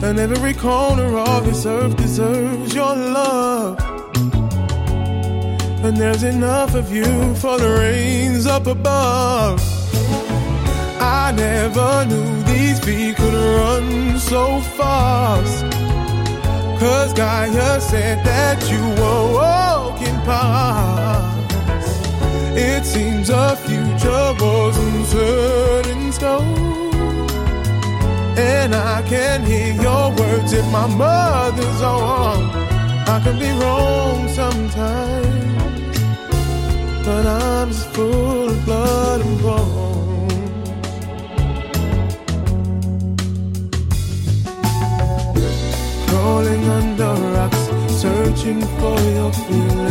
And every corner of this earth deserves your love. And there's enough of you for the rains up above. I never knew these feet could run so fast. 'Cause Gaia said that you were walking past. It seems the future wasn't set in stone. And I can hear your words in my mother's arm. I can be wrong sometimes, but I'm just full of blood and bones. Crawling under rocks, searching for your feelings.